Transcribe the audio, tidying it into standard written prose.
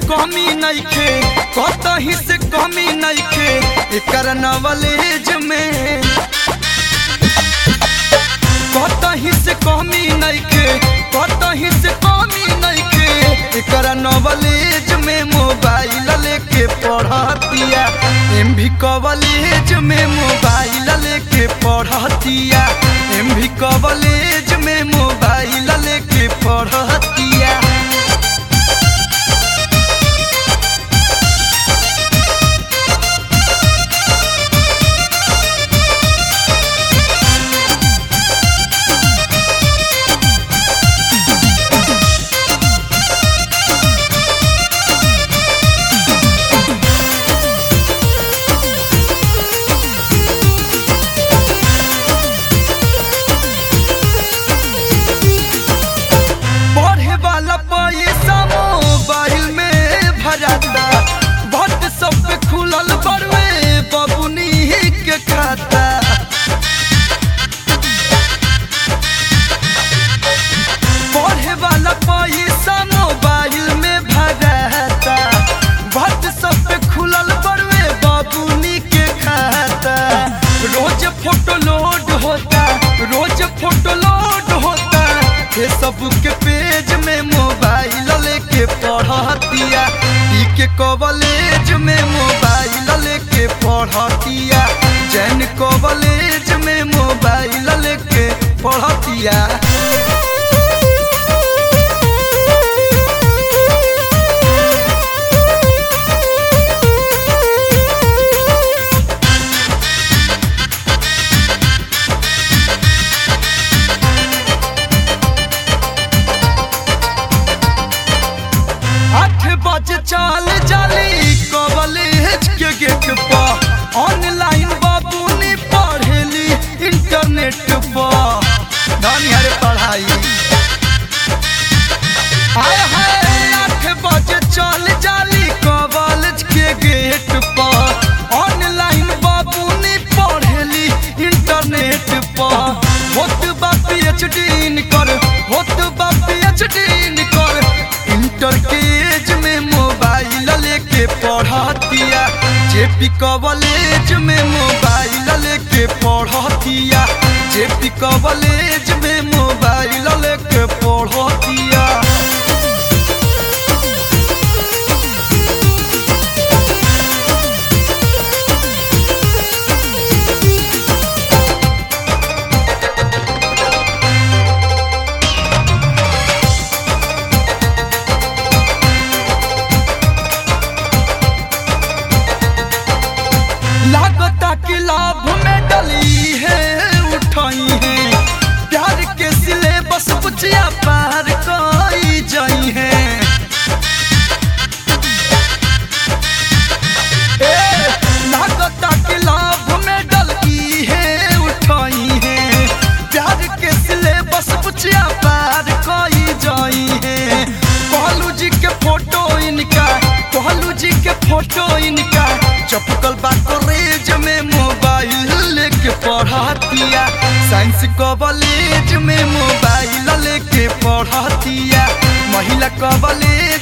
कमी नइखे, कतही से कमी नइखे एकर नॉलेज में। कतही से कमी नइखे, कतही से कमी नइखे एकर नॉलेज में। मोबाइल लेके पढ़तिया एमवी कॉलेज में, मोबाइल लेके पढ़तिया एमवी कॉलेज में, मोबाइल लेके पढ़तिया। पैसा मोबाइल में भराता, बहुत सब खुलल बड़वे बबुनी के खाता। पढ़े वाला पैसा मोबाइल में भराता, बहुत सब खुलल बड़वे बबुनी के खाता। रोज फोटो लोड होता, रोज फोटो लोड होता फेसबुक के पेज में, मोबाइल लेके पढ़तिया के कॉलेज में, मोबाइल लेके पढ़तिया जैन कॉलेज में, मोबाइल लेके पढ़तिया। चल जाली कॉलेज के गेट पर, ऑनलाइन बाबूनी पढ़ेली इंटरनेट पर। धनी हरे पढ़ाई हाय हाय 8 बजे चल जाली कॉलेज के गेट पर, ऑनलाइन बाबूनी पढ़ेली इंटरनेट पर। होत बा PhD कर, होत बा PhD कर इंटर के एज में, मोबाइल लेके पढ़तिया जेपी कॉलेज में, मोबाइल लेके पढ़तिया जेपी कॉलेज में, मोबाइल लेके पढ़तिया। लागता कि लाभ में डली है उठाई है, प्यार के सिलेबस पुछिया पार कोई जाई है। लागता कि लाभ में डली है उठाई है, प्यार के सिलेबस पुछिया पार कोई जाई है। कहलू जी के फोटो इनका, कहलू जी के फोटो इनका चपकल बा कॉलेज में, मोबाइल लेके पढ़तिया साइंस कॉलेज में, मोबाइल लेके पढ़तिया महिला कॉलेज